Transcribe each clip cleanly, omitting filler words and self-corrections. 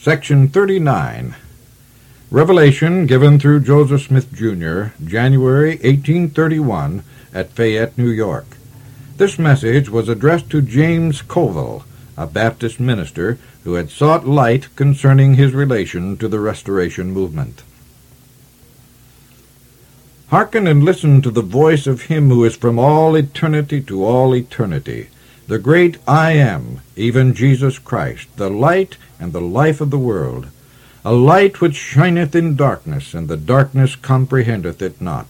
Section 39. Revelation given through Joseph Smith, Jr., January 1831, at Fayette, New York. This message was addressed to James Coville, a Baptist minister who had sought light concerning his relation to the Restoration movement. Hearken and listen to the voice of him who is from all eternity to all eternity, the great I Am, even Jesus Christ, the light and the life of the world, a light which shineth in darkness, and the darkness comprehendeth it not.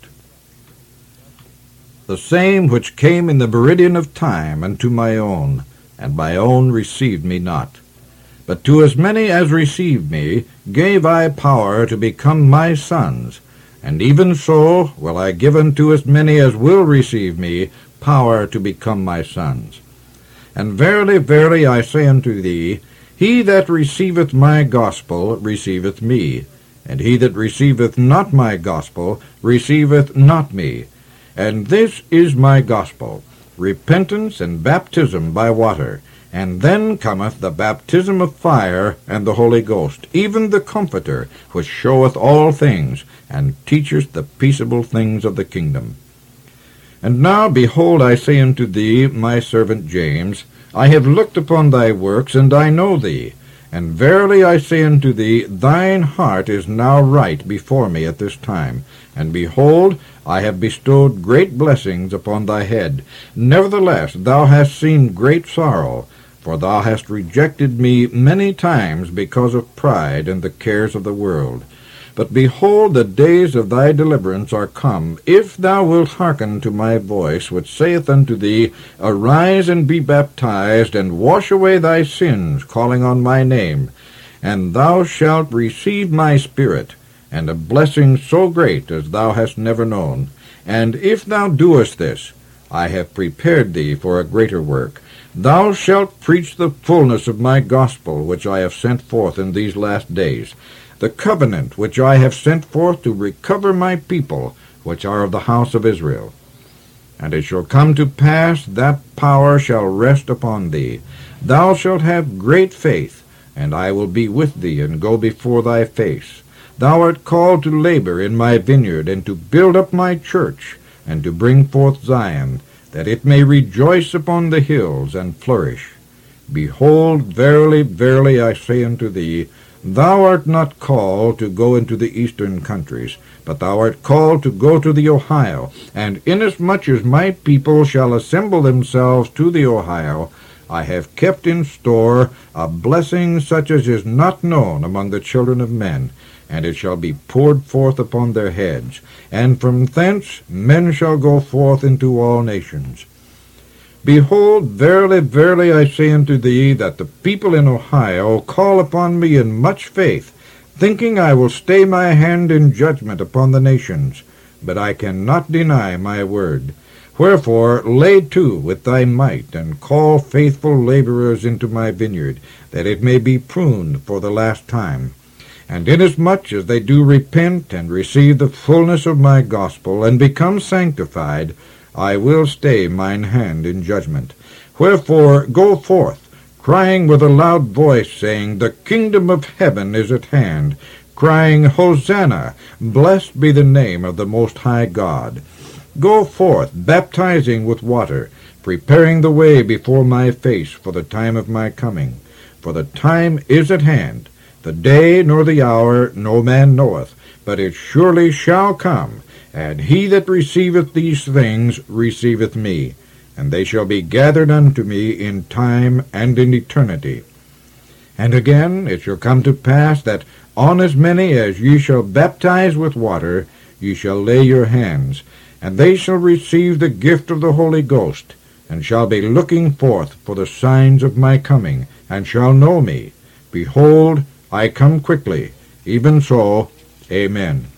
The same which came in the meridian of time unto my own, and my own received me not. But to as many as received me gave I power to become my sons, and even so will I give unto as many as will receive me power to become my sons. And verily, verily, I say unto thee, he that receiveth my gospel receiveth me, and he that receiveth not my gospel receiveth not me. And this is my gospel, repentance and baptism by water, and then cometh the baptism of fire and the Holy Ghost, even the Comforter, which showeth all things, and teacheth the peaceable things of the kingdom. And now, behold, I say unto thee, my servant James, I have looked upon thy works, and I know thee. And verily I say unto thee, thine heart is now right before me at this time. And behold, I have bestowed great blessings upon thy head. Nevertheless, thou hast seen great sorrow, for thou hast rejected me many times because of pride and the cares of the world. But behold, the days of thy deliverance are come, if thou wilt hearken to my voice, which saith unto thee, Arise and be baptized, and wash away thy sins, calling on my name. And thou shalt receive my Spirit, and a blessing so great as thou hast never known. And if thou doest this, I have prepared thee for a greater work. Thou shalt preach the fullness of my gospel, which I have sent forth in these last days, the covenant which I have sent forth to recover my people, which are of the house of Israel. And it shall come to pass that power shall rest upon thee. Thou shalt have great faith, and I will be with thee, and go before thy face. Thou art called to labor in my vineyard, and to build up my church, and to bring forth Zion, that it may rejoice upon the hills, and flourish. Behold, verily, verily, I say unto thee, thou art not called to go into the eastern countries, but thou art called to go to the Ohio. And inasmuch as my people shall assemble themselves to the Ohio, I have kept in store a blessing such as is not known among the children of men, and it shall be poured forth upon their heads. And from thence men shall go forth into all nations. Behold, verily, verily, I say unto thee, that the people in Ohio call upon me in much faith, thinking I will stay my hand in judgment upon the nations. But I cannot deny my word. Wherefore lay to with thy might, and call faithful laborers into my vineyard, that it may be pruned for the last time. And inasmuch as they do repent, and receive the fullness of my gospel, and become sanctified, I will stay mine hand in judgment. Wherefore go forth, crying with a loud voice, saying, The kingdom of heaven is at hand, crying, Hosanna, blessed be the name of the Most High God. Go forth, baptizing with water, preparing the way before my face for the time of my coming. For the time is at hand, the day nor the hour no man knoweth, but it surely shall come. And he that receiveth these things receiveth me, and they shall be gathered unto me in time and in eternity. And again it shall come to pass that on as many as ye shall baptize with water, ye shall lay your hands, and they shall receive the gift of the Holy Ghost, and shall be looking forth for the signs of my coming, and shall know me. Behold, I come quickly. Even so, Amen.